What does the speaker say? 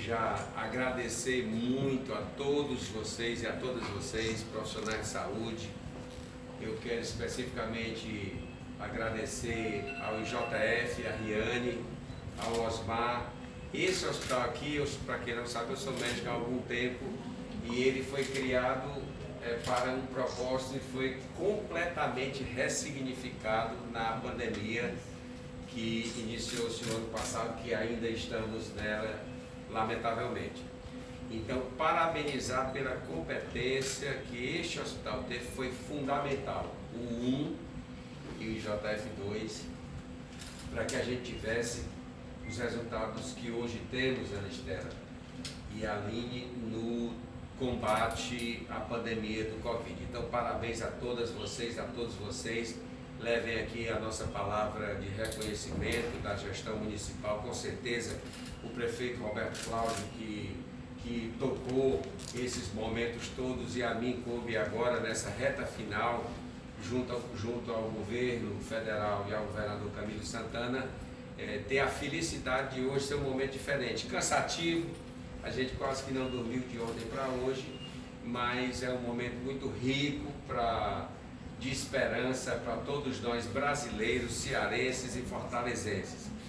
já agradecer muito a todos vocês e a todas vocês, profissionais de saúde. Eu quero especificamente agradecer ao IJF, a Riane, ao Osmar. Esse hospital aqui, para quem não sabe, eu sou médico há algum tempo e ele foi criado para um propósito e foi completamente ressignificado na pandemia que iniciou-se no ano passado, que ainda estamos nela, lamentavelmente. Então, parabenizar pela competência que este hospital teve, foi fundamental, o 1 e o IJF2, para que a gente tivesse os resultados que hoje temos, Anistela e Aline, no combate à pandemia do Covid. Então, parabéns a todas vocês, a todos vocês. Levem aqui a nossa palavra de reconhecimento da gestão municipal, com certeza o prefeito Roberto Cláudio, que tocou esses momentos todos, e a mim coube agora nessa reta final, junto ao governo federal e ao governador Camilo Santana, ter a felicidade de hoje ser um momento diferente, cansativo, a gente quase que não dormiu de ontem para hoje, mas é um momento muito rico de esperança para todos nós brasileiros, cearenses e fortalezenses.